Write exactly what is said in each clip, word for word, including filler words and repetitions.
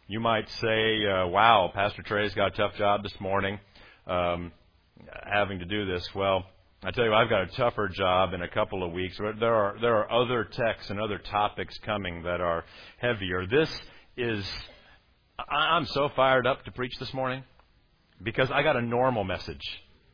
You might say, uh, wow, Pastor Trey's got a tough job this morning um, having to do this. Well, I tell you, I've got a tougher job in a couple of weeks. There are there are other texts and other topics coming that are heavier. This is, I'm so fired up to preach this morning because I got a normal message.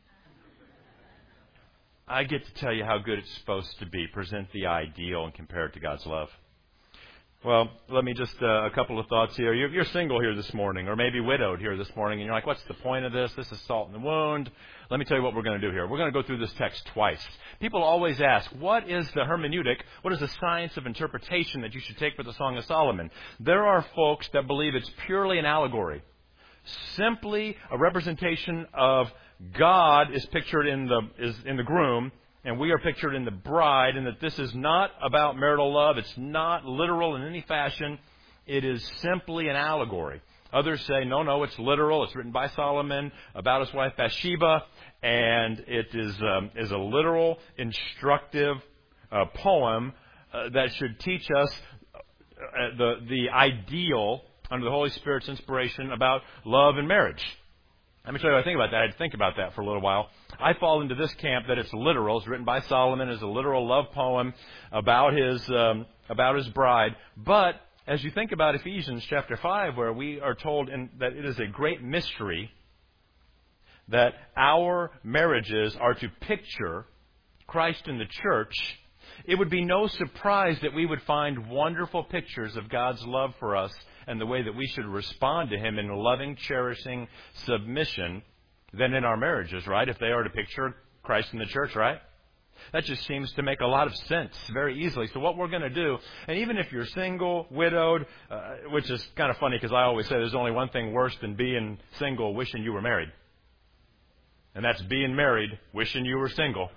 I get to tell you how good it's supposed to be, present the ideal and compare it to God's love. Well, let me just, uh, a couple of thoughts here. You're, you're single here this morning, or maybe widowed here this morning, and you're like, what's the point of this? This is salt in the wound. Let me tell you what we're going to do here. We're going to go through this text twice. People always ask, what is the hermeneutic? What is the science of interpretation that you should take for the Song of Solomon? There are folks that believe it's purely an allegory. Simply a representation of God is pictured in the, is in the groom, and we are pictured in the bride, and that this is not about marital love. It's not literal in any fashion. It is simply an allegory. Others say, no, no, it's literal. It's written by Solomon about his wife Bathsheba, and it is um, is a literal, instructive uh, poem uh, that should teach us uh, the the ideal under the Holy Spirit's inspiration about love and marriage. Let me tell you what I think about that. I had to think about that for a little while. I fall into this camp that it's literal. It's written by Solomon as a literal love poem about his um, about his bride. But as you think about Ephesians chapter five, where we are told in, that it is a great mystery that our marriages are to picture Christ in the church, it would be no surprise that we would find wonderful pictures of God's love for us and the way that we should respond to Him in loving, cherishing submission than in our marriages, right? If they are to picture Christ in the church, right? That just seems to make a lot of sense very easily. So what we're going to do, and even if you're single, widowed, uh, which is kind of funny because I always say there's only one thing worse than being single wishing you were married. And that's being married wishing you were single.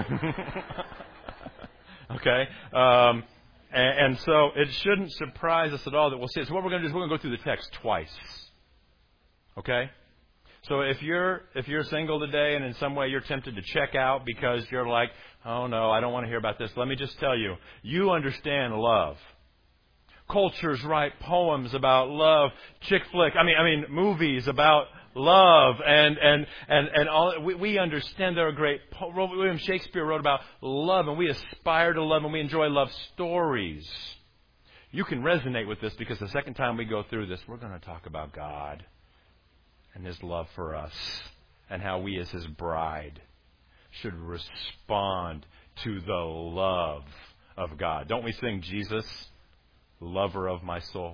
Okay? Um, and, and so it shouldn't surprise us at all that we'll see it. So what we're going to do is we're going to go through the text twice. Okay? So if you're if you're single today and in some way you're tempted to check out because you're like, oh no, I don't want to hear about this, let me just tell you, you understand love. Cultures write poems about love, chick flick, I mean I mean movies about love, and and and and all. We, we understand there are great. William Shakespeare wrote about love, and we aspire to love, and we enjoy love stories. You can resonate with this because the second time we go through this, we're going to talk about God and His love for us, and how we as His bride should respond to the love of God. Don't we sing Jesus, lover of my soul?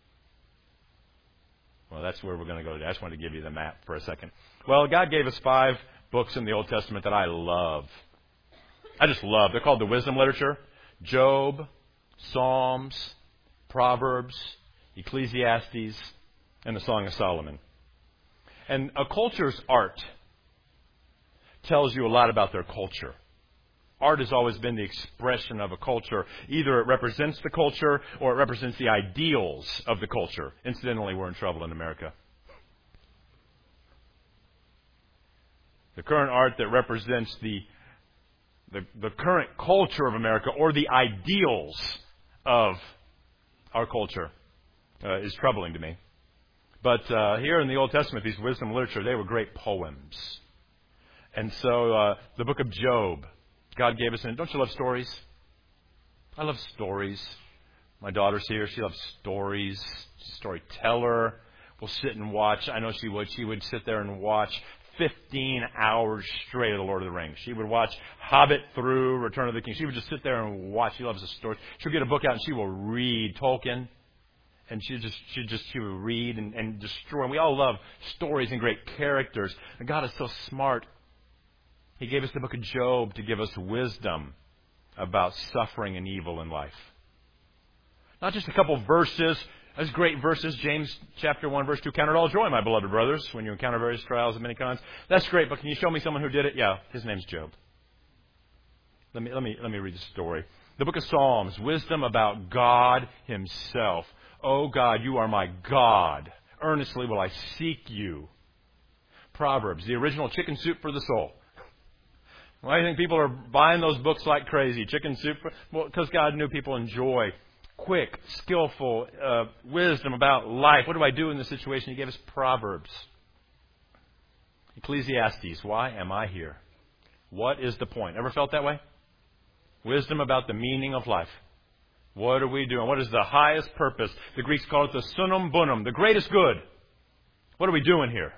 Well, that's where we're going to go today. I just wanted to give you the map for a second. Well, God gave us five books in the Old Testament that I love. I just love. They're called the wisdom literature. Job, Psalms, Proverbs, Ecclesiastes, and the Song of Solomon. And a culture's art tells you a lot about their culture. Art has always been the expression of a culture. Either it represents the culture or it represents the ideals of the culture. Incidentally, we're in trouble in America. The current art that represents the, the, the current culture of America or the ideals of our culture uh, is troubling to me. But uh, here in the Old Testament, these wisdom literature, they were great poems. And so uh, the book of Job, God gave us, and don't you love stories? I love stories. My daughter's here. She loves stories. She's a storyteller. We'll sit and watch. I know she would. She would sit there and watch fifteen hours straight of The Lord of the Rings. She would watch Hobbit through Return of the King. She would just sit there and watch. She loves the stories. She'll get a book out and she will read Tolkien. And she just, she just, she would read and, and destroy. And we all love stories and great characters. And God is so smart. He gave us the book of Job to give us wisdom about suffering and evil in life. Not just a couple of verses. Those great verses. James chapter one, verse two. Count it all joy, my beloved brothers, when you encounter various trials of many kinds. That's great, but can you show me someone who did it? Yeah, his name's Job. Let me, let me, let me read the story. The book of Psalms, wisdom about God Himself. Oh God, you are my God. Earnestly will I seek you. Proverbs, the original chicken soup for the soul. Why do you think people are buying those books like crazy? Chicken soup? Well, because God knew people enjoy quick, skillful uh, wisdom about life. What do I do in this situation? He gave us Proverbs. Ecclesiastes. Why am I here? What is the point? Ever felt that way? Wisdom about the meaning of life. What are we doing? What is the highest purpose? The Greeks call it the sunum bonum, the greatest good. What are we doing here?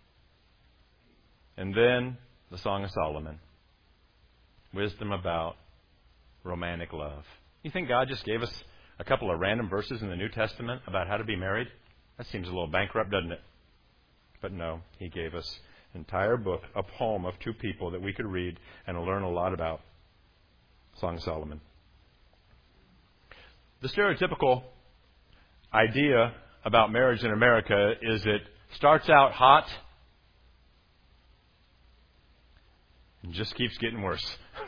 And then the Song of Solomon. Wisdom about romantic love. You think God just gave us a couple of random verses in the New Testament about how to be married? That seems a little bankrupt, doesn't it? But no, He gave us an entire book, a poem of two people that we could read and learn a lot about. Song of Solomon. The stereotypical idea about marriage in America is it starts out hot and just keeps getting worse.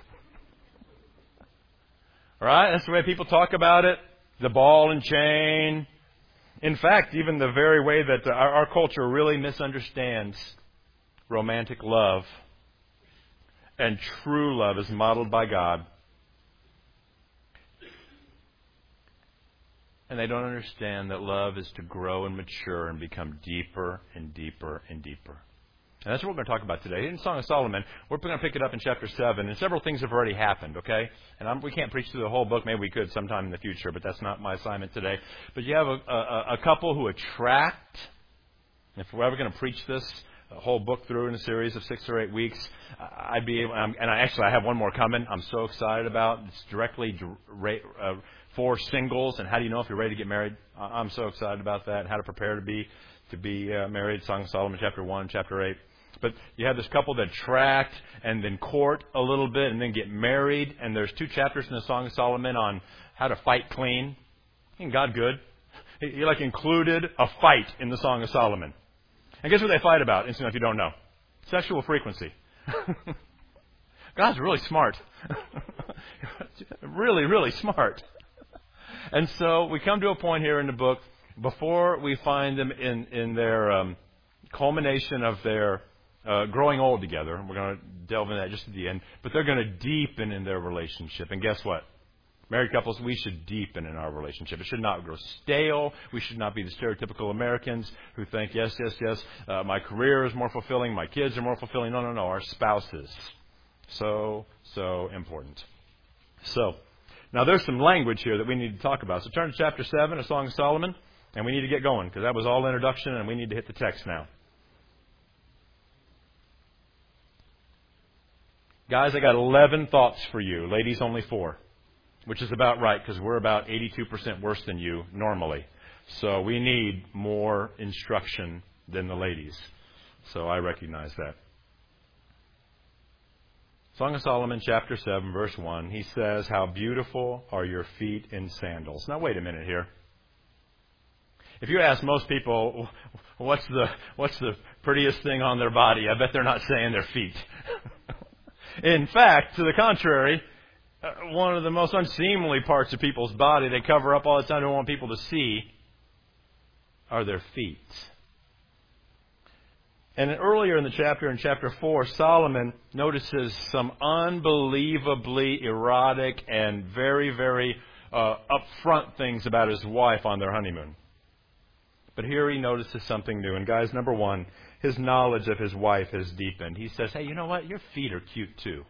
Right? That's the way people talk about it. The ball and chain. In fact, even the very way that our, our culture really misunderstands romantic love and true love is modeled by God. And they don't understand that love is to grow and mature and become deeper and deeper and deeper. And that's what we're going to talk about today. In Song of Solomon, we're going to pick it up in chapter seven. And several things have already happened, okay? And I'm, we can't preach through the whole book. Maybe we could sometime in the future, but that's not my assignment today. But you have a, a, a couple who attract. If we're ever going to preach this a whole book through in a series of six or eight weeks, I'd be able, um, and I actually I have one more coming. I'm so excited about. It's directly uh, for singles, and how do you know if you're ready to get married? I'm so excited about that, and how to prepare to be to be uh, married. Song of Solomon, chapter one, chapter eight. But you have this couple that attract and then court a little bit and then get married. And there's two chapters in the Song of Solomon on how to fight clean. Ain't God good? He, he like included a fight in the Song of Solomon. And guess what they fight about? Instantly, if you don't know. Sexual frequency. God's really smart. really, really smart. And so we come to a point here in the book before we find them in, in their um, culmination of their uh, growing old together. We're going to delve into that just at the end. But they're going to deepen in their relationship. And guess what? Married couples, we should deepen in our relationship. It should not grow stale. We should not be the stereotypical Americans who think, yes, yes, yes, uh, my career is more fulfilling, my kids are more fulfilling. No, no, no, our spouses. So, so important. So, now there's some language here that we need to talk about. So turn to chapter seven, A Song of Solomon, and we need to get going because that was all introduction and we need to hit the text now. Guys, I got eleven thoughts for you. Ladies, only four. Which is about right because we're about eighty-two percent worse than you normally. So we need more instruction than the ladies. So I recognize that. Song of Solomon, chapter seven, verse one. He says, "How beautiful are your feet in sandals." Now wait a minute here. If you ask most people, what's the what's the prettiest thing on their body, I bet they're not saying their feet. In fact, to the contrary, Uh, one of the most unseemly parts of people's body they cover up all the time, don't want people to see, are their feet. And earlier in the chapter, in chapter four, Solomon notices some unbelievably erotic and very, very uh, upfront things about his wife on their honeymoon. But here he notices something new. And guys, number one, his knowledge of his wife has deepened. He says, hey, you know what? Your feet are cute too.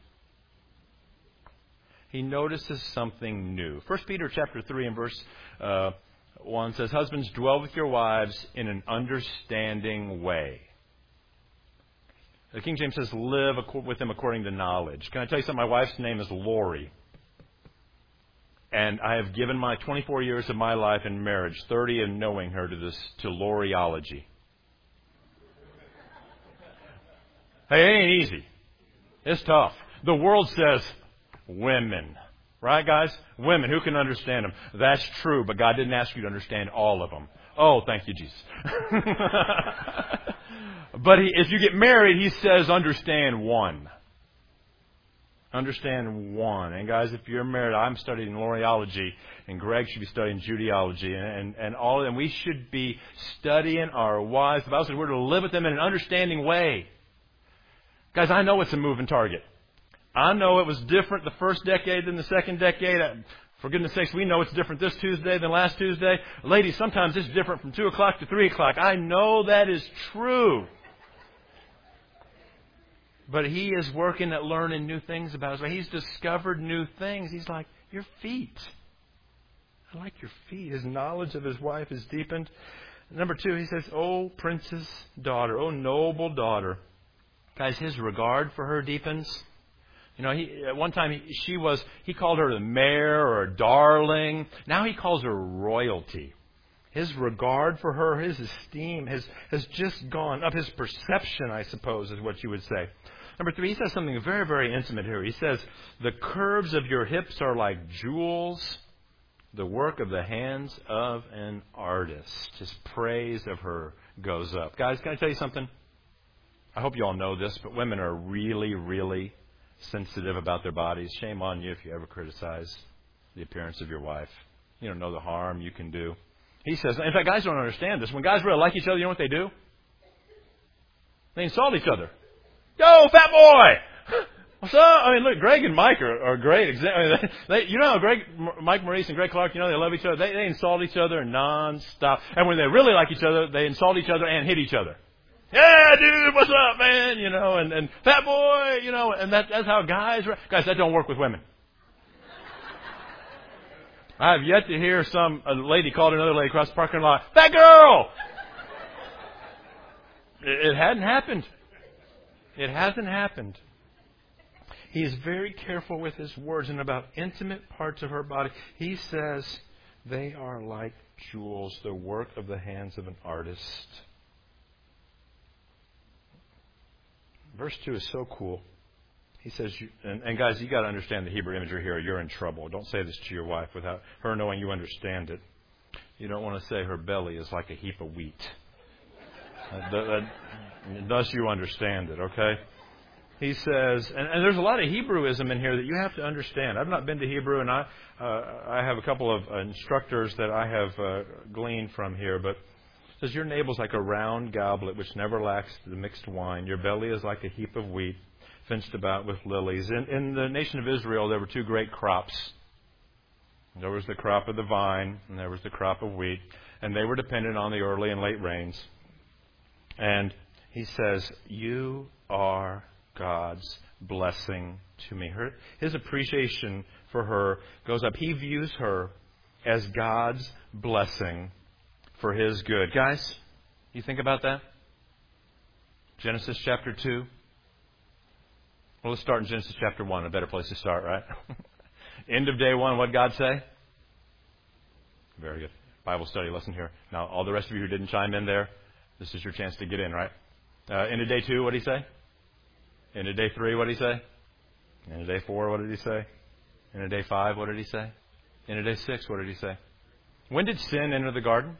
He notices something new. First Peter chapter three and verse uh, one says, "Husbands, dwell with your wives in an understanding way." The King James says, "Live with them according to knowledge." Can I tell you something? My wife's name is Lori. And I have given my twenty-four years of my life in marriage, thirty in knowing her, to this to Loriology. Hey, it ain't easy. It's tough. The world says, women. Right, guys? Women. Who can understand them? That's true, but God didn't ask you to understand all of them. Oh, thank you, Jesus. But he, if you get married, he says understand one. Understand one. And guys, if you're married, I'm studying Loriology, and Greg should be studying Judaology, and, and, and all of them. We should be studying our wives. The Bible says we're to live with them in an understanding way. Guys, I know it's a moving target. I know it was different the first decade than the second decade. For goodness sakes, we know it's different this Tuesday than last Tuesday. Ladies, sometimes it's different from two o'clock to three o'clock. I know that is true. But he is working at learning new things about us. He's discovered new things. He's like, your feet. I like your feet. His knowledge of his wife is deepened. Number two, he says, oh, princess daughter, oh, noble daughter. Guys, his regard for her deepens. You know, he, at one time he, she was, he called her the mare or a darling. Now he calls her royalty. His regard for her, his esteem has, has just gone up. His perception, I suppose, is what you would say. Number three, he says something very, very intimate here. He says, the curves of your hips are like jewels, the work of the hands of an artist. His praise of her goes up. Guys, can I tell you something? I hope you all know this, but women are really, really sensitive about their bodies. Shame on you if you ever criticize the appearance of your wife. You don't know the harm you can do. He says, in fact, guys don't understand this. When guys really like each other, you know what they do? They insult each other. Yo, fat boy! What's up? I mean, look, Greg and Mike are, are great. Exa- I mean, they, you know, Greg, Mike Maurice and Greg Clark, you know, they love each other. They, they insult each other nonstop. And when they really like each other, they insult each other and hit each other. Yeah, dude, what's up, man? You know, and, and fat boy, you know, and that, that's how guys, guys, that don't work with women. I have yet to hear some a lady called another lady across the parking lot, fat girl! It, it hadn't happened. It hasn't happened. He is very careful with his words, and about intimate parts of her body, he says they are like jewels, the work of the hands of an artist. Verse two is so cool. He says, you, and, and guys, you got to understand the Hebrew imagery here. You're in trouble. Don't say this to your wife without her knowing you understand it. You don't want to say her belly is like a heap of wheat. uh, that, that, thus you understand it, okay? He says, and, and there's a lot of Hebrewism in here that you have to understand. I've not been to Hebrew, and I uh, I have a couple of instructors that I have uh, gleaned from here, but it says, your navel's like a round goblet which never lacks the mixed wine. Your belly is like a heap of wheat fenced about with lilies. In, in the nation of Israel, there were two great crops. There was the crop of the vine, and there was the crop of wheat, and they were dependent on the early and late rains. And he says, you are God's blessing to me. Her, his appreciation for her goes up. He views her as God's blessing for his good. Guys, you think about that? Genesis chapter two. Well, let's start in Genesis chapter one. A better place to start, right? End of day one, what did God say? Very good. Bible study lesson here. Now, all the rest of you who didn't chime in there, this is your chance to get in, right? Uh, end of day two, what did he say? End of day three, what did he say? End of day four, what did he say? End of day five, what did he say? End of day six, what did he say? When did sin enter the garden?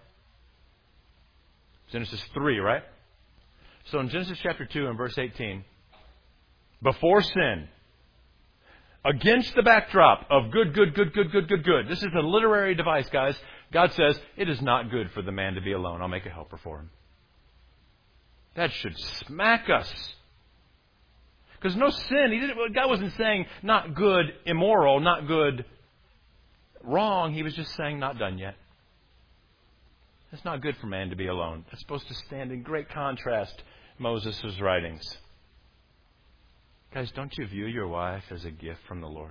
Genesis three, right? So in Genesis chapter two and verse eighteen, before sin, against the backdrop of good, good, good, good, good, good, good. This is a literary device, guys. God says, it is not good for the man to be alone. I'll make a helper for him. That should smack us. Because no sin, he didn't, God wasn't saying not good, immoral, not good, wrong. He was just saying not done yet. It's not good for man to be alone. That's supposed to stand in great contrast, Moses' writings. Guys, don't you view your wife as a gift from the Lord?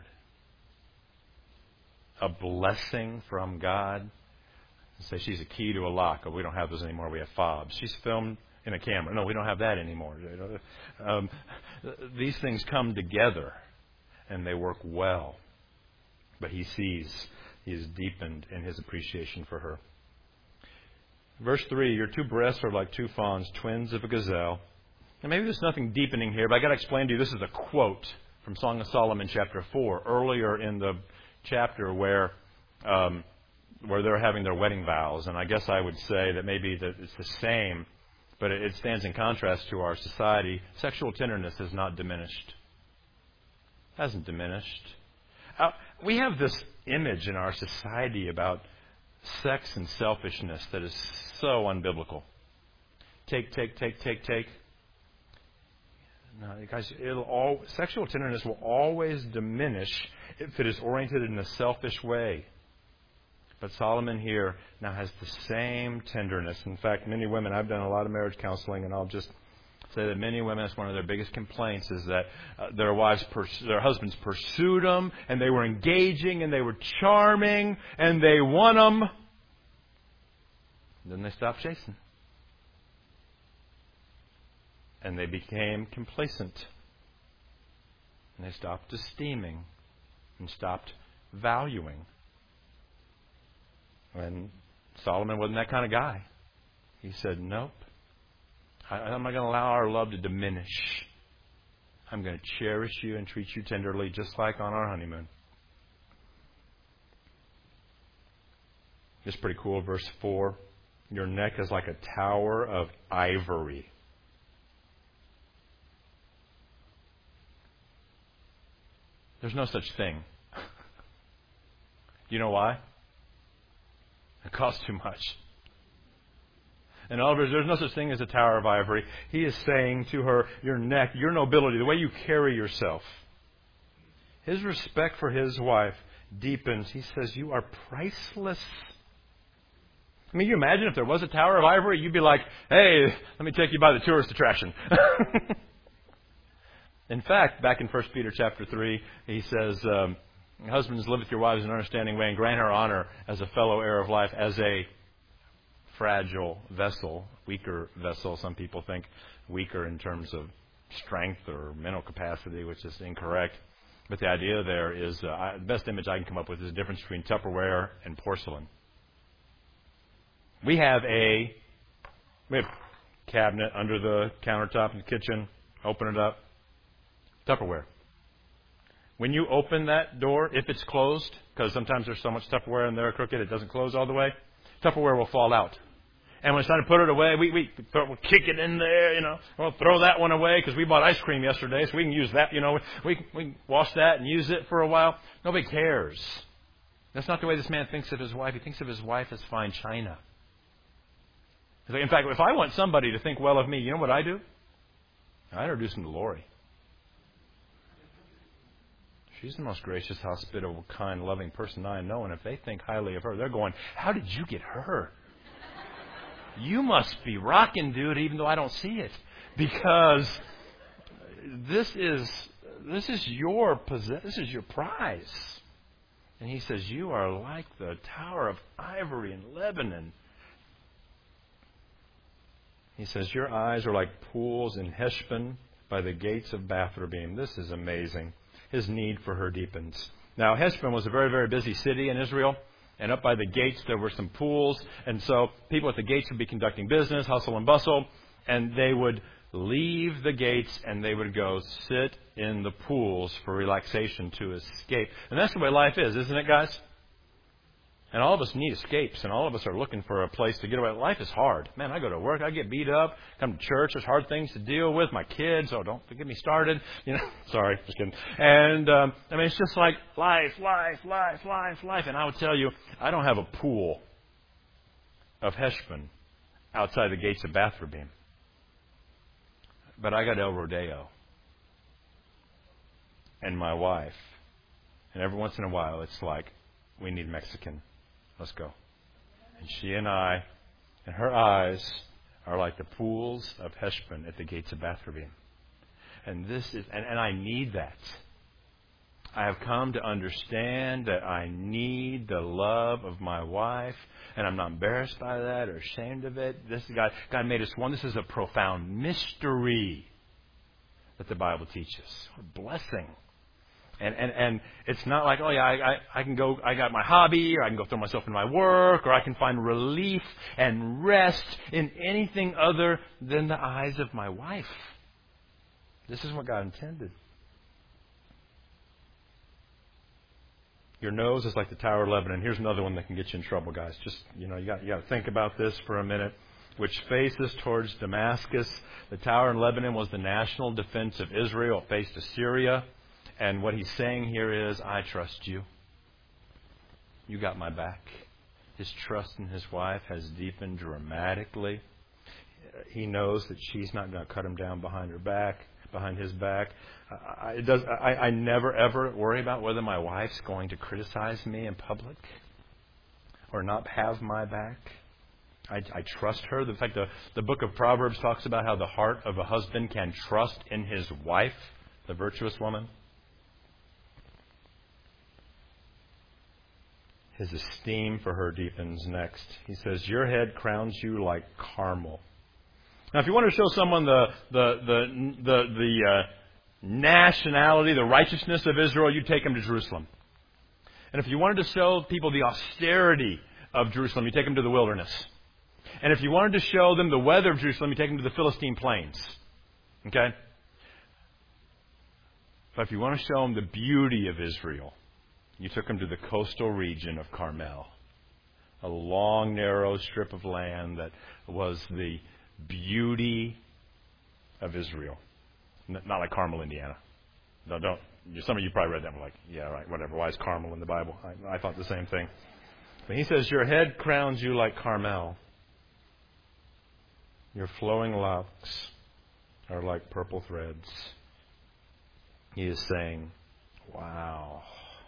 A blessing from God? Say she's a key to a lock. Oh, we don't have those anymore. We have fobs. She's filmed in a camera. No, we don't have that anymore. Um, these things come together and they work well. But he sees, he is deepened in his appreciation for her. Verse three, your two breasts are like two fawns, twins of a gazelle. And maybe there's nothing deepening here, but I've got to explain to you, this is a quote from Song of Solomon chapter four, earlier in the chapter where um, where they're having their wedding vows. And I guess I would say that maybe that it's the same, but it stands in contrast to our society. Sexual tenderness has not diminished. Hasn't diminished. Uh, we have this image in our society about sex and selfishness that is so unbiblical. Take, take, take, take, take. No, guys, it'll all, sexual tenderness will always diminish if it is oriented in a selfish way. But Solomon here now has the same tenderness. In fact, many women, I've done a lot of marriage counseling, and I'll just say that many women, that's one of their biggest complaints, is that uh, their wives, pers- their husbands pursued them, and they were engaging, and they were charming, and they won them. Then they stopped chasing. And they became complacent. And they stopped esteeming and stopped valuing. And Solomon wasn't that kind of guy. He said, nope. I, I'm not going to allow our love to diminish. I'm going to cherish you and treat you tenderly just like on our honeymoon. It's pretty cool. Verse four. Your neck is like a tower of ivory. There's no such thing. You know why? It costs too much. In other words, there's no such thing as a tower of ivory. He is saying to her, your neck, your nobility, the way you carry yourself. His respect for his wife deepens. He says, you are priceless. I mean, you imagine if there was a tower of ivory, you'd be like, hey, let me take you by the tourist attraction. In fact, back in First Peter chapter three, he says, um, husbands, live with your wives in an understanding way and grant her honor as a fellow heir of life, as a fragile vessel, weaker vessel. Some people think weaker in terms of strength or mental capacity, which is incorrect. But the idea there is, uh, I, the best image I can come up with is the difference between Tupperware and porcelain. We have a, we have a cabinet under the countertop in the kitchen. Open it up. Tupperware. When you open that door, if it's closed, because sometimes there's so much Tupperware in there crooked it doesn't close all the way, Tupperware will fall out. And when it's time to put it away, we we throw, we'll kick it in there, you know. We'll throw that one away because we bought ice cream yesterday, so we can use that, you know. We we can wash that and use it for a while. Nobody cares. That's not the way this man thinks of his wife. He thinks of his wife as fine china. In fact, if I want somebody to think well of me, you know what I do? I introduce them to Lori. She's the most gracious, hospitable, kind, loving person I know. And if they think highly of her, they're going, how did you get her? You must be rocking, dude, even though I don't see it. Because this is this is your possess- this is your prize. And he says, you are like the tower of ivory in Lebanon. He says, your eyes are like pools in Heshbon by the gates of Bathrabbim. This is amazing. His need for her deepens. Now, Heshbon was a very, very busy city in Israel. And up by the gates, there were some pools. And so people at the gates would be conducting business, hustle and bustle. And they would leave the gates and they would go sit in the pools for relaxation to escape. And that's the way life is, isn't it, guys? And all of us need escapes, and all of us are looking for a place to get away. Life is hard. Man, I go to work, I get beat up, come to church, there's hard things to deal with. My kids, oh, don't get me started. You know, sorry, just kidding. And, um, I mean, it's just like life, life, life, life, life. And I would tell you, I don't have a pool of Heshbon outside the gates of Bathrabbim. But I got El Rodeo. And my wife. And every once in a while, it's like, we need Mexican. Let's go. And she and I, and her eyes are like the pools of Heshbon at the gates of Bathrabbim. And this is, and, and I need that. I have come to understand that I need the love of my wife, and I'm not embarrassed by that or ashamed of it. This God, God made us one. This is a profound mystery that the Bible teaches. What a blessing. And, and and it's not like, oh, yeah, I, I, I can go, I got my hobby, or I can go throw myself in my work, or I can find relief and rest in anything other than the eyes of my wife. This is what God intended. Your nose is like the Tower of Lebanon. Here's another one that can get you in trouble, guys. Just, you know, you got, you got to think about this for a minute. Which faces towards Damascus. The Tower in Lebanon was the national defense of Israel. It faced Assyria. And what he's saying here is, I trust you. You got my back. His trust in his wife has deepened dramatically. He knows that she's not going to cut him down behind her back. behind his back. I, it does, I, I never, ever worry about whether my wife's going to criticize me in public or not have my back. I, I trust her. In fact, the, the book of Proverbs talks about how the heart of a husband can trust in his wife, the virtuous woman. His esteem for her deepens next. He says, your head crowns you like Carmel. Now, if you want to show someone the the the the, the uh, nationality, the righteousness of Israel, you take them to Jerusalem. And if you wanted to show people the austerity of Jerusalem, you take them to the wilderness. And if you wanted to show them the weather of Jerusalem, you take them to the Philistine plains. Okay? But if you want to show them the beauty of Israel, you took them to the coastal region of Carmel, a long, narrow strip of land that was the beauty of Israel. Not like Carmel, Indiana. No, don't. Some of you probably read that and were like, yeah, right, whatever. Why is Carmel in the Bible? I, I thought the same thing. But he says, your head crowns you like Carmel. Your flowing locks are like purple threads. He is saying, wow,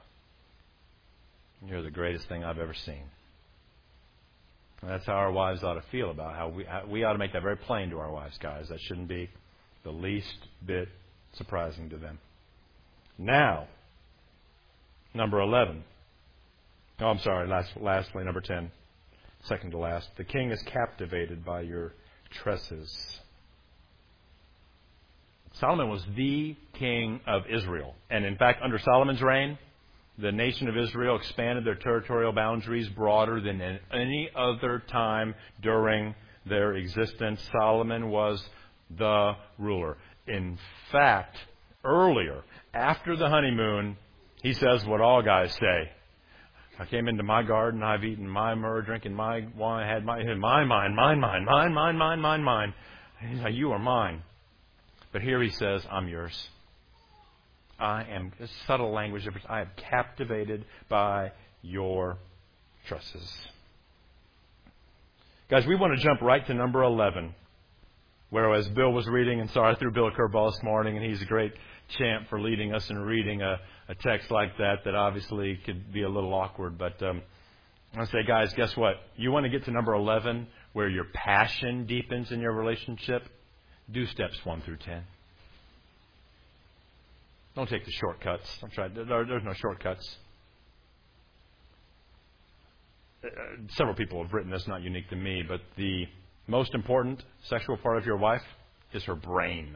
you're the greatest thing I've ever seen. And that's how our wives ought to feel about how we, how we ought to make that very plain to our wives, guys. That shouldn't be the least bit surprising to them. Now, number eleven. Oh, I'm sorry, last, lastly, number ten. Second to last. The king is captivated by your tresses. Solomon was the king of Israel. And in fact, under Solomon's reign, the nation of Israel expanded their territorial boundaries broader than in any other time during their existence. Solomon was the ruler. In fact, earlier, after the honeymoon, he says what all guys say. I came into my garden, I've eaten my myrrh, drinking my wine, had my, my mine, mine, mine, mine, mine, mine, mine, mine. He's like, you are mine. But here he says, I'm yours. I am, a subtle language difference. I am captivated by your tresses. Guys, we want to jump right to number eleven. Whereas Bill was reading, and sorry, I threw Bill a curveball this morning, and he's a great champ for leading us in reading a, a text like that that obviously could be a little awkward. But um, I want to say, guys, guess what? You want to get to number eleven, where your passion deepens in your relationship? Do steps one through ten. Don't take the shortcuts. I'm trying. There, there's no shortcuts. Uh, several people have written this, not unique to me, but the most important sexual part of your wife is her brain.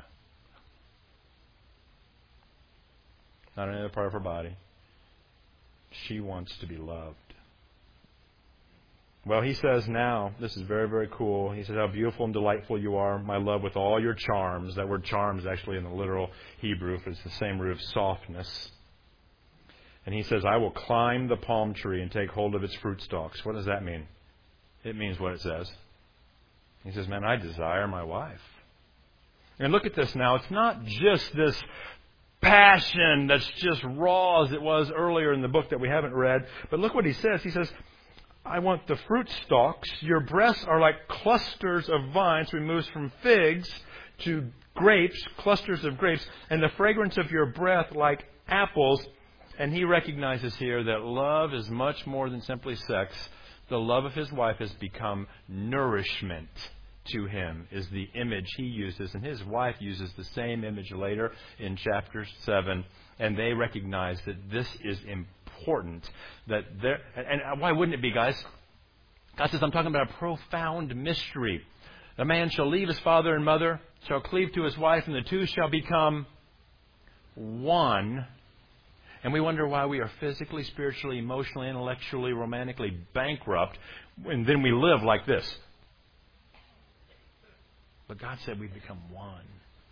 Not any other part of her body. She wants to be loved. Well, he says now, this is very, very cool. He says, how beautiful and delightful you are, my love, with all your charms. That word charms actually in the literal Hebrew, it's the same root of softness. And he says, I will climb the palm tree and take hold of its fruit stalks. What does that mean? It means what it says. He says, man, I desire my wife. And look at this now. It's not just this passion that's just raw as it was earlier in the book that we haven't read. But look what he says. He says, I want the fruit stalks. Your breasts are like clusters of vines removed from figs to grapes, clusters of grapes, and the fragrance of your breath like apples. And he recognizes here that love is much more than simply sex. The love of his wife has become nourishment to him, is the image he uses. And his wife uses the same image later in chapter seven. And they recognize that this is important. That there, and, and why wouldn't it be, guys? God says, I'm talking about a profound mystery. A man shall leave his father and mother, shall cleave to his wife, and the two shall become one. And we wonder why we are physically, spiritually, emotionally, intellectually, romantically bankrupt, and then we live like this. But God said we become one.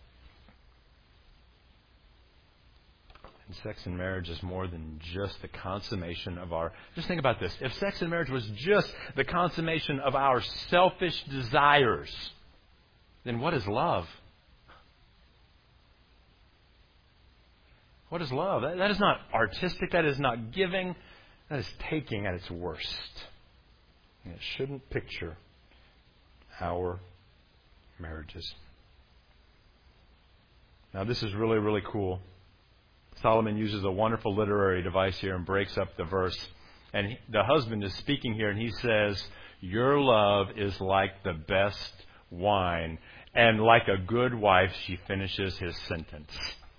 And sex and marriage is more than just the consummation of our... Just think about this. If sex and marriage was just the consummation of our selfish desires, then what is love? What is love? That, that is not artistic. That is not giving. That is taking at its worst. And it shouldn't picture our marriages. Now, this is really, really cool. Solomon uses a wonderful literary device here and breaks up the verse. And he, the husband is speaking here, and he says, your love is like the best wine. And like a good wife, she finishes his sentence.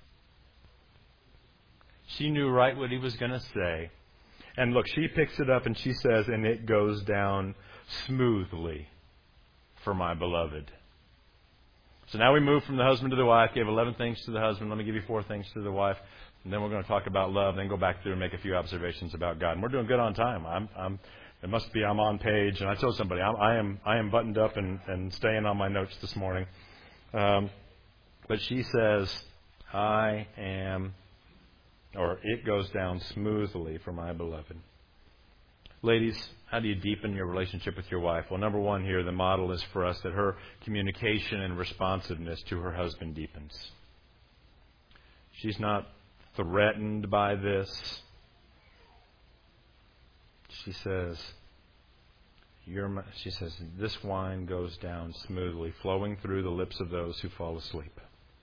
She knew right what he was going to say. And look, she picks it up and she says, and it goes down smoothly for my beloved. So now we move from the husband to the wife. Gave eleven things to the husband. Let me give you four things to the wife. And then we're going to talk about love, then go back through and make a few observations about God. And we're doing good on time. I'm, I'm, it must be I'm on page. And I told somebody, I'm, I am I am buttoned up and, and staying on my notes this morning. Um, but she says, I am... or it goes down smoothly for my beloved. Ladies, how do you deepen your relationship with your wife? Well, number one here, the model is for us that her communication and responsiveness to her husband deepens. She's not threatened by this. She says, You're my, she says, this wine goes down smoothly, flowing through the lips of those who fall asleep.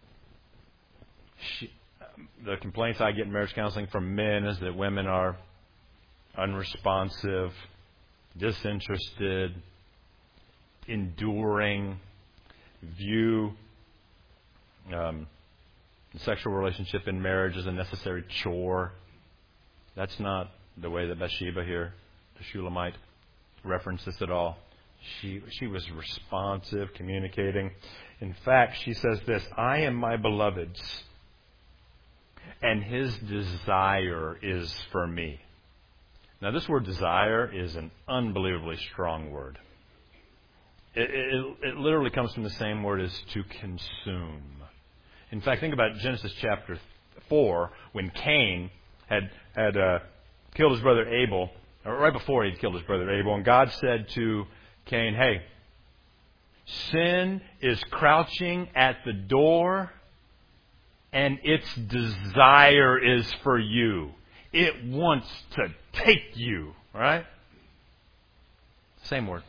She, The complaints I get in marriage counseling from men is that women are unresponsive, disinterested, enduring, view um, the sexual relationship in marriage as a necessary chore. That's not the way that Bathsheba here, the Shulamite, referenced this at all. She she was responsive, communicating. In fact, she says this, I am my beloved's, and his desire is for me. Now, this word desire is an unbelievably strong word. It, it, it literally comes from the same word as to consume. In fact, think about Genesis chapter four, when Cain had had uh, killed his brother Abel, or right before he'd killed his brother Abel, and God said to Cain, hey, sin is crouching at the door, and its desire is for you. It wants to take you. Right? Same word.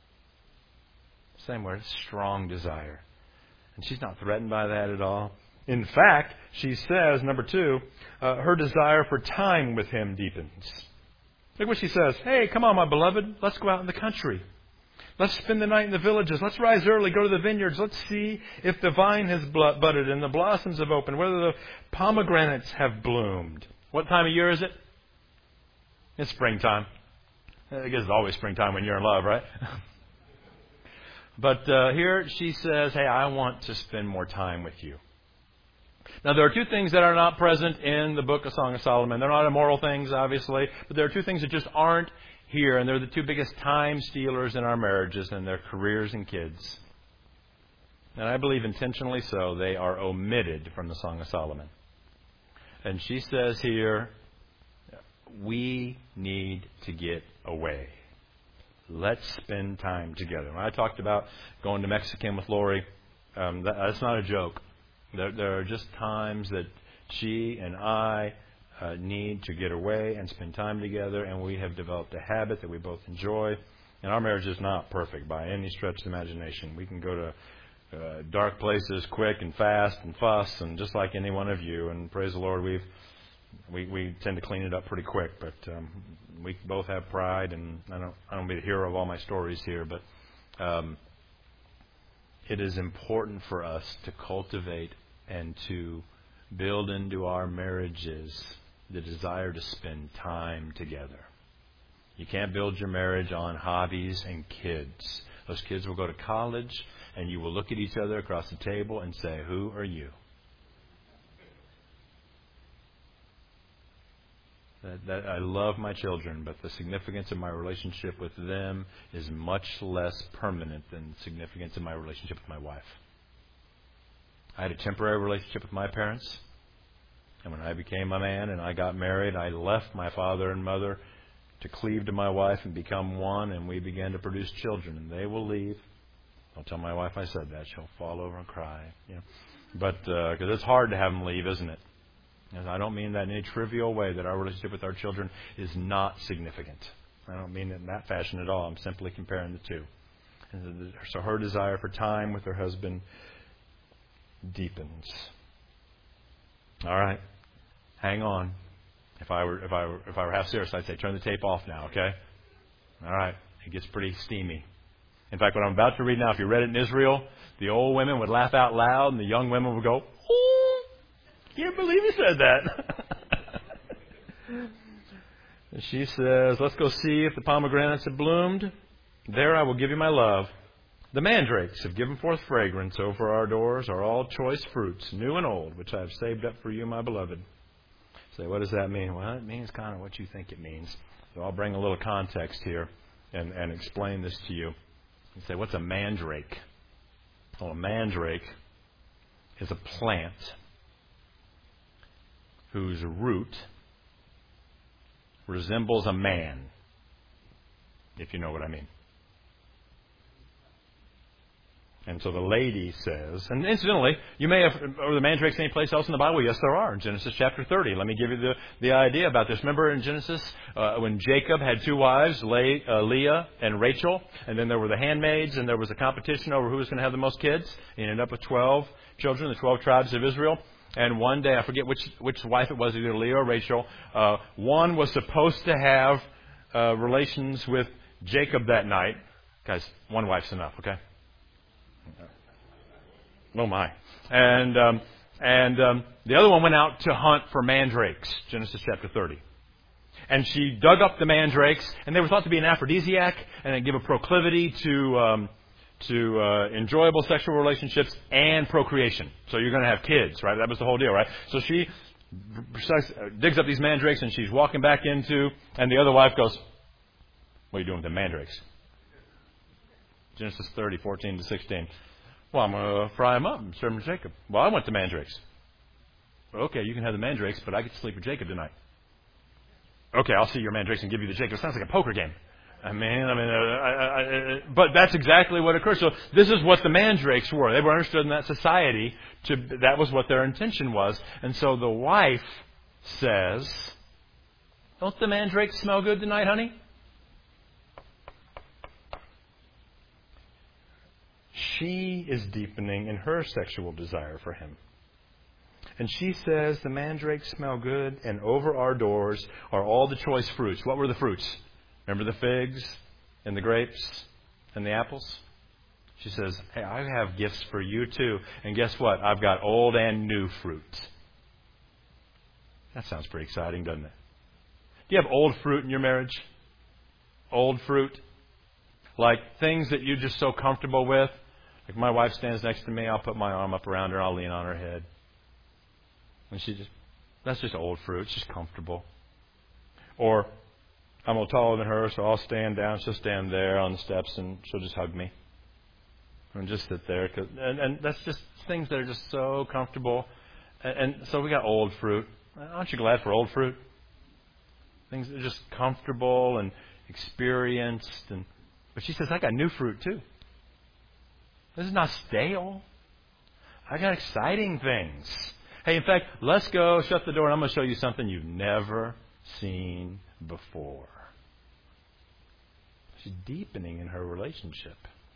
Same word. Strong desire. And she's not threatened by that at all. In fact, she says, number two, uh, her desire for time with him deepens. Look what she says. Hey, come on, my beloved. Let's go out in the country. Let's spend the night in the villages. Let's rise early, go to the vineyards. Let's see if the vine has budded and the blossoms have opened, whether the pomegranates have bloomed. What time of year is it? It's springtime. I guess it's always springtime when you're in love, right? But uh, here she says, hey, I want to spend more time with you. Now, there are two things that are not present in the book of Song of Solomon. They're not immoral things, obviously, but there are two things that just aren't here, and they're the two biggest time stealers in our marriages, and they're careers and kids. And I believe intentionally so, they are omitted from the Song of Solomon. And she says here, we need to get away. Let's spend time together. When I talked about going to Mexican with Lori, um, that, that's not a joke. There, there are just times that she and I uh, need to get away and spend time together, and we have developed a habit that we both enjoy. And our marriage is not perfect by any stretch of the imagination. We can go to uh, dark places quick and fast and fuss, and just like any one of you. And praise the Lord, we've we, we tend to clean it up pretty quick. But um, we both have pride, and I don't I don't be the hero of all my stories here, but um, it is important for us to cultivate and to build into our marriages the desire to spend time together. You can't build your marriage on hobbies and kids. Those kids will go to college, and you will look at each other across the table and say, who are you? That, that I love my children, but the significance of my relationship with them is much less permanent than the significance of my relationship with my wife. I had a temporary relationship with my parents, and when I became a man and I got married, I left my father and mother to cleave to my wife and become one, and we began to produce children, and they will leave. Don't tell my wife I said that. She'll fall over and cry. You know. But because uh, it's hard to have them leave, isn't it? And I don't mean that in any trivial way, that our relationship with our children is not significant. I don't mean it in that fashion at all. I'm simply comparing the two. And so her desire for time with her husband deepens. All right. Hang on. If I were if I were if I were half serious, I'd say turn the tape off now, okay? All right. It gets pretty steamy. In fact, what I'm about to read now, if you read it in Israel, the old women would laugh out loud and the young women would go, "Oh, can't believe you said that." And she says, let's go see if the pomegranates have bloomed. There I will give you my love. The mandrakes have given forth fragrance. Over our doors are all choice fruits, new and old, which I have saved up for you, my beloved. Say, what does that mean? Well, it means kind of what you think it means. So I'll bring a little context here and, and explain this to you. You say, what's a mandrake? Well, a mandrake is a plant whose root resembles a man, if you know what I mean. And so the lady says, and incidentally, you may have, are the mandrakes any place else in the Bible? Yes, there are. In Genesis chapter thirty. Let me give you the, the idea about this. Remember in Genesis, uh, when Jacob had two wives, Le- uh, Leah and Rachel, and then there were the handmaids, and there was a competition over who was going to have the most kids. He ended up with twelve children, the twelve tribes of Israel. And one day, I forget which which wife it was, either Leah or Rachel, uh, one was supposed to have uh, relations with Jacob that night. Guys, one wife's enough, okay? Oh my. And um, and um, the other one went out to hunt for mandrakes, Genesis chapter thirty. And she dug up the mandrakes, and they were thought to be an aphrodisiac, and they give a proclivity to um, to uh, enjoyable sexual relationships and procreation. So you're going to have kids, right? That was the whole deal, right? So she digs up these mandrakes, and she's walking back into, and the other wife goes, what are you doing with the mandrakes? Genesis thirty, fourteen to sixteen. Well, I'm going to fry them up and serve them to Jacob. Well, I want the mandrakes. Okay, you can have the mandrakes, but I get to sleep with Jacob tonight. Okay, I'll see your mandrakes and give you the Jacob. It sounds like a poker game. I mean, I mean, uh, I, I, I, but that's exactly what occurred. So this is what the mandrakes were. They were understood in that society. To that was what their intention was. And so the wife says, "Don't the mandrakes smell good tonight, honey?" She is deepening in her sexual desire for him. And she says, the mandrakes smell good, and over our doors are all the choice fruits. What were the fruits? Remember the figs and the grapes and the apples? She says, hey, I have gifts for you too. And guess what? I've got old and new fruit. That sounds pretty exciting, doesn't it? Do you have old fruit in your marriage? Old fruit? Like things that you're just so comfortable with. Like my wife stands next to me, I'll put my arm up around her, I'll lean on her head. And she just, that's just old fruit, it's just comfortable. Or I'm a little taller than her, so I'll stand down, she'll stand there on the steps and she'll just hug me. And just sit there. Cause, and, and that's just things that are just so comfortable. And, and so we got old fruit. Aren't you glad for old fruit? Things that are just comfortable and experienced. And But she says, I got new fruit too. This is not stale. I got exciting things. Hey, in fact, let's go shut the door and I'm going to show you something you've never seen before. She's deepening in her relationship.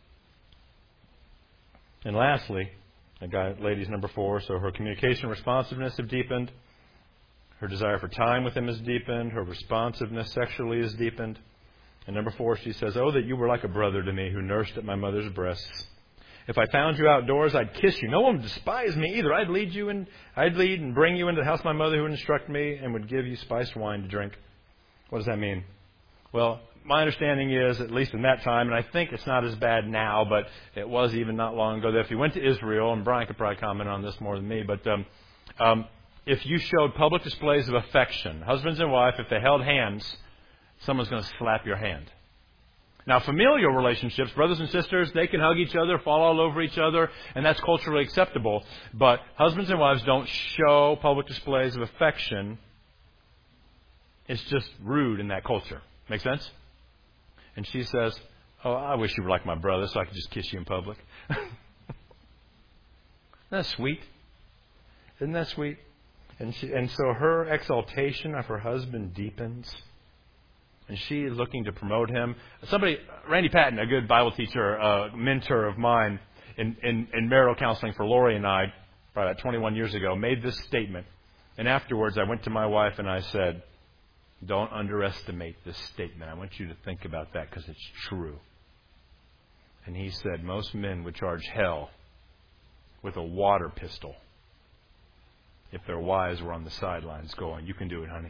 And lastly, I got ladies number four, so her communication responsiveness have deepened. Her desire for time with him has deepened. Her responsiveness sexually has deepened. And number four, she says, oh, that you were like a brother to me who nursed at my mother's breasts. If I found you outdoors, I'd kiss you. No one would despise me either. I'd lead you and I'd lead and bring you into the house of my mother who would instruct me and would give you spiced wine to drink. What does that mean? Well, my understanding is, at least in that time, and I think it's not as bad now, but it was even not long ago, that if you went to Israel, and Brian could probably comment on this more than me, but um, um, if you showed public displays of affection, husbands and wife, if they held hands, someone's going to slap your hand. Now, familial relationships, brothers and sisters, they can hug each other, fall all over each other, and that's culturally acceptable. But husbands and wives don't show public displays of affection. It's just rude in that culture. Make sense? And she says, oh, I wish you were like my brother so I could just kiss you in public. Isn't that sweet? Isn't that sweet? And she, and so her exaltation of her husband deepens. And she is looking to promote him. Somebody, Randy Patton, a good Bible teacher, uh, mentor of mine in, in, in marital counseling for Lori and I, probably about twenty-one years ago, made this statement. And afterwards, I went to my wife and I said, don't underestimate this statement. I want you to think about that because it's true. And he said, most men would charge hell with a water pistol if their wives were on the sidelines going, you can do it, honey.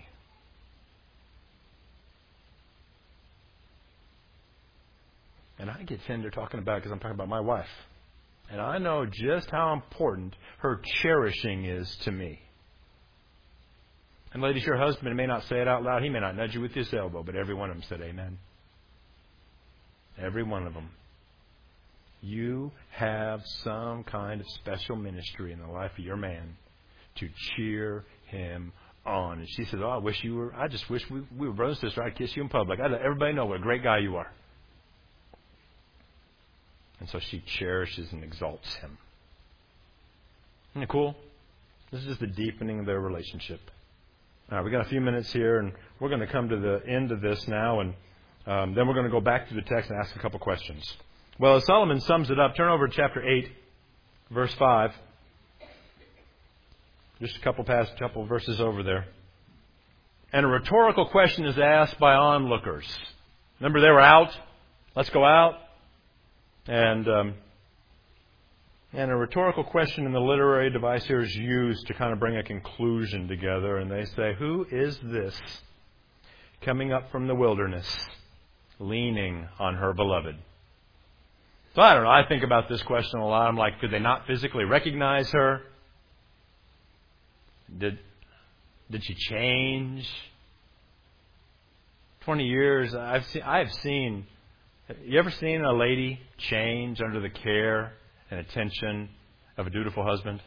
And I get tender talking about it because I'm talking about my wife. And I know just how important her cherishing is to me. And ladies, your husband may not say it out loud. He may not nudge you with his elbow, but every one of them said amen. Every one of them. You have some kind of special ministry in the life of your man to cheer him on. And she said, oh, I wish you were, I just wish we, we were brothers and sisters. I'd kiss you in public. I'd let everybody know what a great guy you are. And so she cherishes and exalts him. Isn't it cool? This is just the deepening of their relationship. All right, we got a few minutes here, and we're going to come to the end of this now, and um, then we're going to go back to the text and ask a couple questions. Well, as Solomon sums it up, turn over to chapter eight, verse five. Just a couple past, couple verses over there. And a rhetorical question is asked by onlookers. Remember, they were out. Let's go out. And um, and a rhetorical question in the literary device here is used to kind of bring a conclusion together. And they say, who is this coming up from the wilderness, leaning on her beloved? So I don't know. I think about this question a lot. I'm like, could they not physically recognize her? Did did she change? Twenty years. I've seen. I've seen. You ever seen a lady change under the care and attention of a dutiful husband?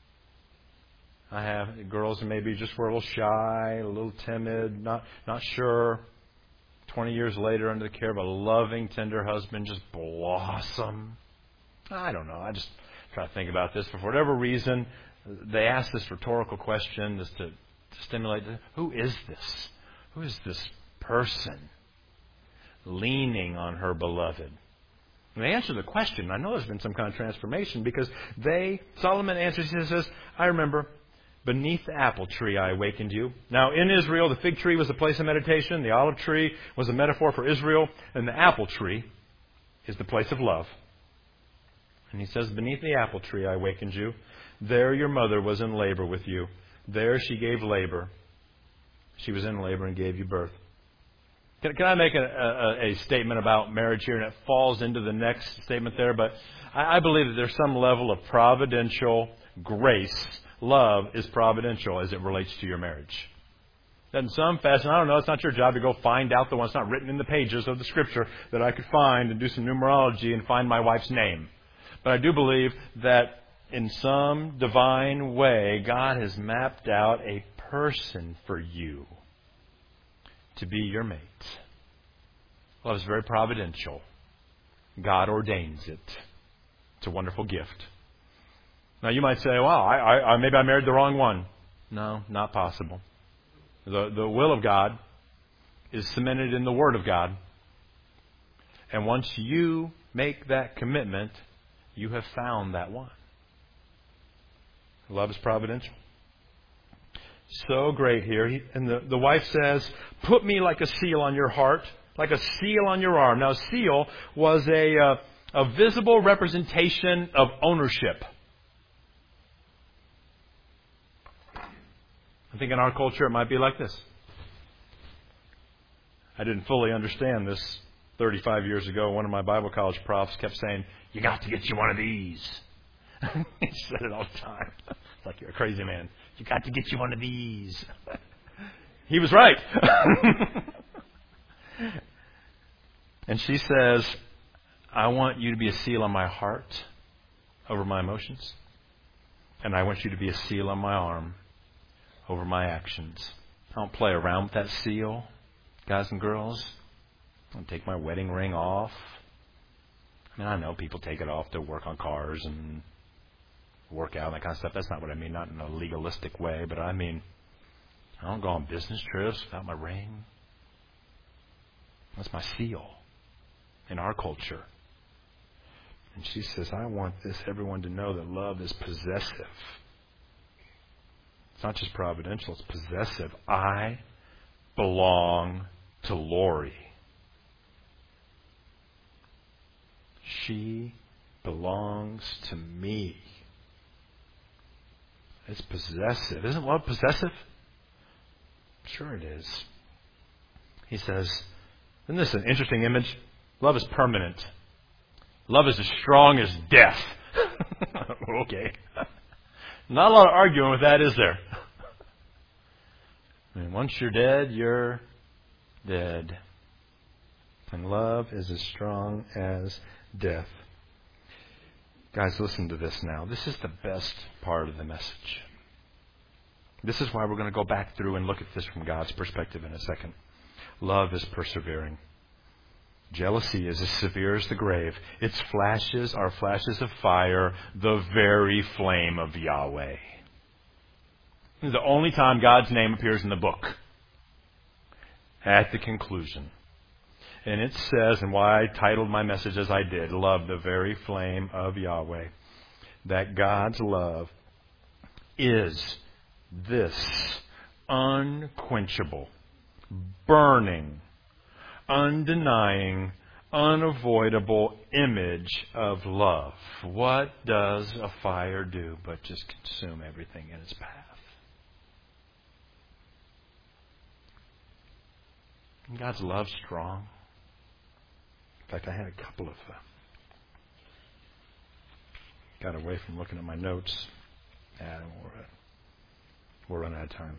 I have. Girls who maybe just were a little shy, a little timid, not not sure. Twenty years later, under the care of a loving, tender husband, just blossom. I don't know. I just try to think about this. For whatever reason, they ask this rhetorical question just to, to stimulate. Who is this? Who is this person leaning on her beloved? And they answer the question. I know there's been some kind of transformation because they, Solomon answers, he says, I remember, beneath the apple tree I awakened you. Now, in Israel, the fig tree was a place of meditation. The olive tree was a metaphor for Israel. And the apple tree is the place of love. And he says, beneath the apple tree I awakened you. There your mother was in labor with you. There she gave labor. She was in labor and gave you birth. Can, can I make a, a, a statement about marriage here? And it falls into the next statement there. But I, I believe that there's some level of providential grace. Love is providential as it relates to your marriage. That in some fashion, I don't know, it's not your job to go find out the one that's not written in the pages of the Scripture that I could find and do some numerology and find my wife's name. But I do believe that in some divine way, God has mapped out a person for you to be your mate. Love is very providential. God ordains it. It's a wonderful gift. Now you might say, well, I, I, maybe I married the wrong one. No, not possible. The, the will of God is cemented in the Word of God. And once you make that commitment, you have found that one. Love is providential. So great here. He, and the, the wife says, put me like a seal on your heart, like a seal on your arm. Now, a seal was a, uh, a visible representation of ownership. I think in our culture it might be like this. I didn't fully understand this thirty-five years ago. One of my Bible college profs kept saying, you got to get you one of these. He said it all the time. It's like, you're a crazy man. You got to get you one of these. He was right. And she says, I want you to be a seal on my heart over my emotions. And I want you to be a seal on my arm over my actions. I don't play around with that seal, guys and girls. I don't take my wedding ring off. I mean, I know people take it off to work on cars and work out and that kind of stuff. That's not what I mean, not in a legalistic way, but I mean, I don't go on business trips without my ring. That's my seal in our culture. And she says, I want this everyone to know that love is possessive. It's not just providential, it's possessive. I belong to Lori. She belongs to me. It's possessive. Isn't love possessive? Sure it is. He says, isn't this an interesting image? Love is permanent. Love is as strong as death. Okay. Not a lot of arguing with that, is there? I mean, once you're dead, you're dead. And love is as strong as death. Guys, listen to this now. This is the best part of the message. This is why we're going to go back through and look at this from God's perspective in a second. Love is persevering. Jealousy is as severe as the grave. Its flashes are flashes of fire, the very flame of Yahweh. This is the only time God's name appears in the book. At the conclusion. And it says, and why I titled my message as I did, Love, the very flame of Yahweh, that God's love is this unquenchable, burning, undenying, unavoidable image of love. What does a fire do but just consume everything in its path? God's love strong. In fact, I had a couple of... Uh, got away from looking at my notes. Yeah, we'll, uh, we'll run out of time.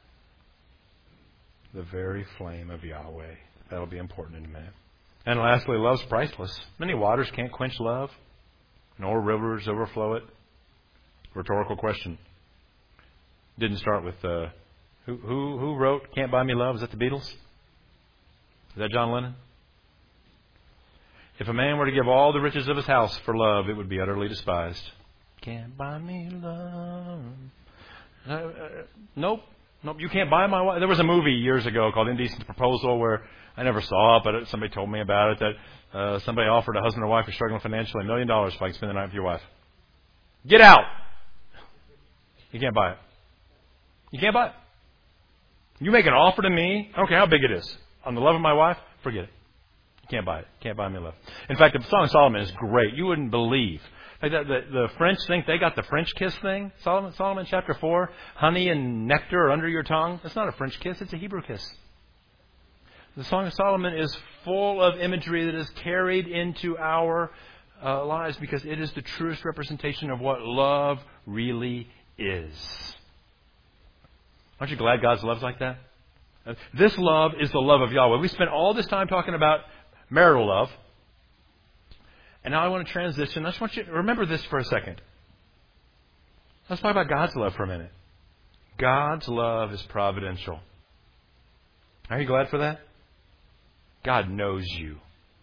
The very flame of Yahweh. That'll be important in a minute. And lastly, love's priceless. Many waters can't quench love, nor rivers overflow it. Rhetorical question. Didn't start with... Uh, who, who, who wrote Can't Buy Me Love? Is that the Beatles? Is that John Lennon? If a man were to give all the riches of his house for love, it would be utterly despised. Can't buy me love. Uh, uh, nope. Nope. You can't buy my wife. There was a movie years ago called Indecent Proposal where I never saw it, but somebody told me about it, that uh, somebody offered a husband or wife who's struggling financially a million dollars if I can spend the night with your wife. Get out! You can't buy it. You can't buy it. You make an offer to me, I don't care how big it is, on the love of my wife, forget it. Can't buy it. Can't buy me love. In fact, the Song of Solomon is great. You wouldn't believe. Like the, the, the French think they got the French kiss thing. Solomon, Solomon chapter four. Honey and nectar are under your tongue. That's not a French kiss. It's a Hebrew kiss. The Song of Solomon is full of imagery that is carried into our uh, lives because it is the truest representation of what love really is. Aren't you glad God's love is like that? Uh, this love is the love of Yahweh. We spent all this time talking about marital love. And now I want to transition. I just want you to remember this for a second. Let's talk about God's love for a minute. God's love is providential. Are you glad for that? God knows you.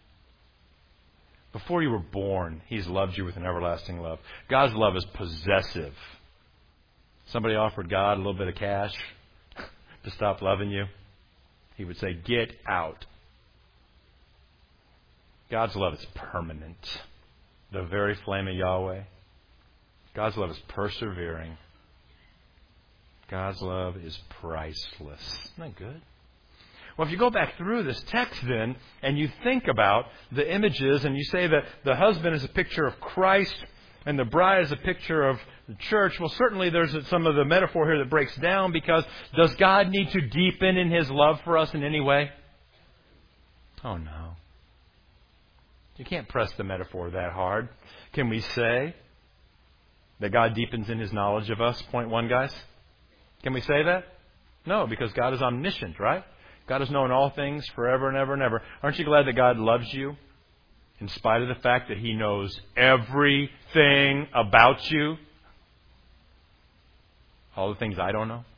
Before you were born, He's loved you with an everlasting love. God's love is possessive. Somebody offered God a little bit of cash to stop loving you. He would say, get out. God's love is permanent. The very flame of Yahweh. God's love is persevering. God's love is priceless. Isn't that good? Well, if you go back through this text then, and you think about the images, and you say that the husband is a picture of Christ, and the bride is a picture of the church, well, certainly there's some of the metaphor here that breaks down, because does God need to deepen in His love for us in any way? Oh, no. You can't press the metaphor that hard. Can we say that God deepens in His knowledge of us? Point one, guys. Can we say that? No, because God is omniscient, right? God has known all things forever and ever and ever. Aren't you glad that God loves you in spite of the fact that He knows everything about you? All the things I don't know.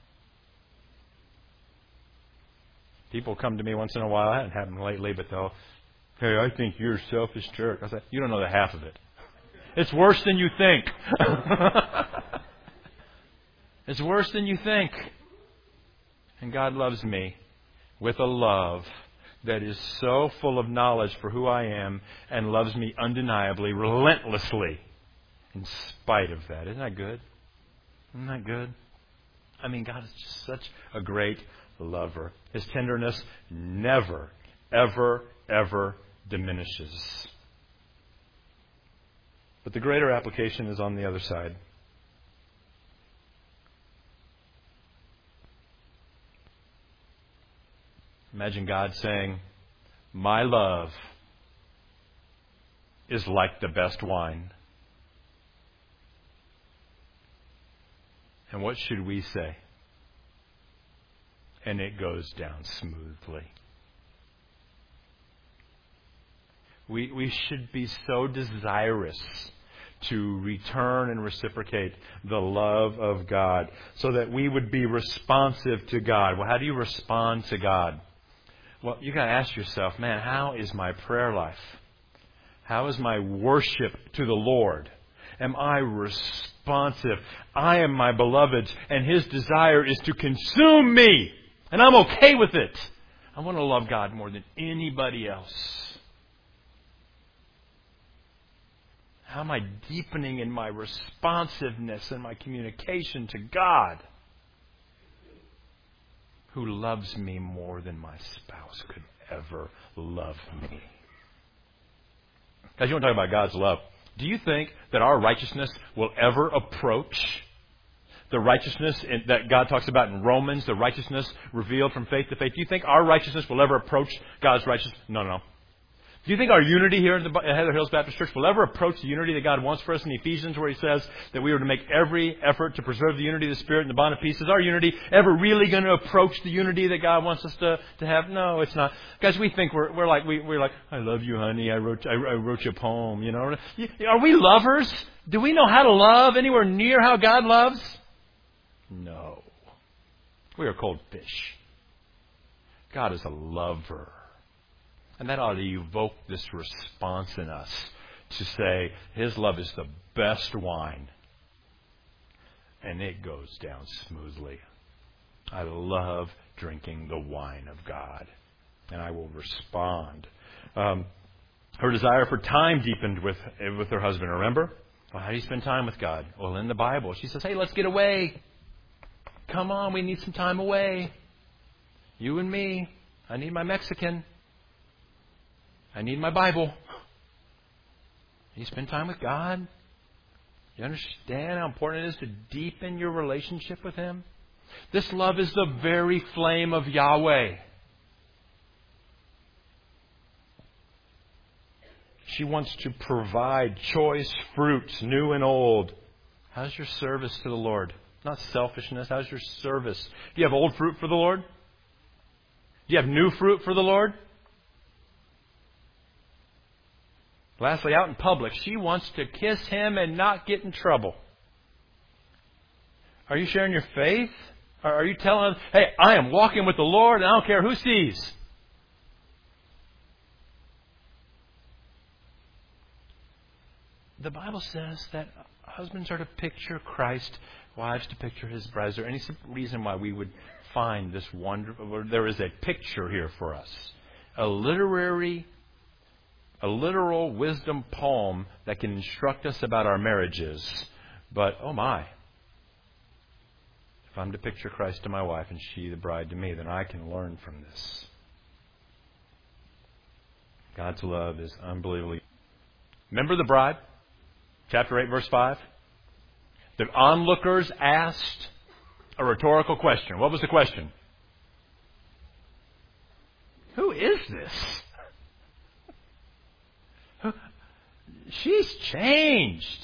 People come to me once in a while. It hasn't happened lately, but they'll, hey, I think you're a selfish jerk. I say, you don't know the half of it. It's worse than you think. It's worse than you think. And God loves me with a love that is so full of knowledge for who I am and loves me undeniably, relentlessly, in spite of that. Isn't that good? Isn't that good? I mean, God is just such a great lover. His tenderness never, ever, ever diminishes. But the greater application is on the other side. Imagine God saying, my love is like the best wine. And what should we say? And it goes down smoothly. We, we should be so desirous to return and reciprocate the love of God so that we would be responsive to God. Well, how do you respond to God? Well, you got to ask yourself, man, how is my prayer life? How is my worship to the Lord? Am I responsive? I am my beloved's, and His desire is to consume me. And I'm okay with it. I want to love God more than anybody else. How am I deepening in my responsiveness and my communication to God, who loves me more than my spouse could ever love me? Guys, you want to talk about God's love. Do you think that our righteousness will ever approach the righteousness in, that God talks about in Romans, the righteousness revealed from faith to faith? Do you think our righteousness will ever approach God's righteousness? No, no, no. Do you think our unity here at the Heather Hills Baptist Church will ever approach the unity that God wants for us in Ephesians, where He says that we are to make every effort to preserve the unity of the Spirit and the bond of peace? Is our unity ever really going to approach the unity that God wants us to, to have? No, it's not. Guys, we think we're, we're like, we, we're like, I love you, honey. I wrote, I, I wrote you a poem, you know. Are we lovers? Do we know how to love anywhere near how God loves? No. We are cold fish. God is a lover. And that ought to evoke this response in us to say, His love is the best wine. And it goes down smoothly. I love drinking the wine of God. And I will respond. Um, her desire for time deepened with, with her husband. Remember? Well, how do you spend time with God? Well, in the Bible. She says, hey, let's get away. Come on, we need some time away. You and me. I need my Mexican. I need my Bible. You spend time with God. You understand how important it is to deepen your relationship with Him? This love is the very flame of Yahweh. She wants to provide choice fruits, new and old. How's your service to the Lord? Not selfishness. How's your service? Do you have old fruit for the Lord? Do you have new fruit for the Lord? Lastly, out in public, she wants to kiss Him and not get in trouble. Are you sharing your faith? Or are you telling them, hey, I am walking with the Lord and I don't care who sees? The Bible says that husbands are to picture Christ, wives to picture His bride. Is there any reason why we would find this wonderful... There is a picture here for us. A literary... A literal wisdom poem that can instruct us about our marriages. But, oh my, if I'm to picture Christ to my wife and she the bride to me, then I can learn from this. God's love is unbelievably... Remember the bride? Chapter eight, verse five? The onlookers asked a rhetorical question. What was the question? Who is this? She's changed.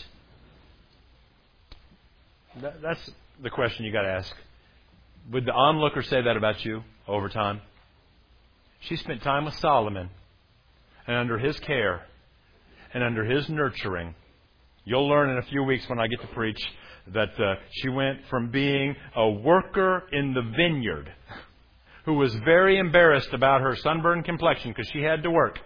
That, that's the question you got to ask. Would the onlooker say that about you over time? She spent time with Solomon, and under his care and under his nurturing, you'll learn in a few weeks when I get to preach that uh, she went from being a worker in the vineyard who was very embarrassed about her sunburned complexion because she had to work,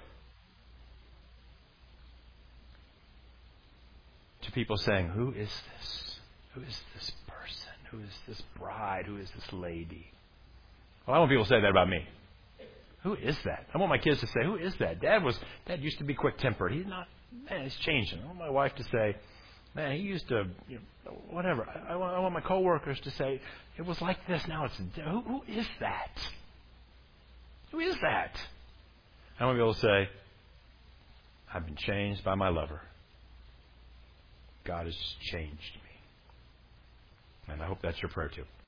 to people saying, who is this? Who is this person? Who is this bride? Who is this lady? Well, I want people to say that about me. Who is that? I want my kids to say, who is that? Dad was, Dad used to be quick-tempered. He's not, man, he's changing. I want my wife to say, Man, he used to, you know, whatever. I, I, want, I want my coworkers to say, it was like this, now it's, who, who is that? Who is that? I want to be able to say, I've been changed by my lover. God has changed me. And I hope that's your prayer too.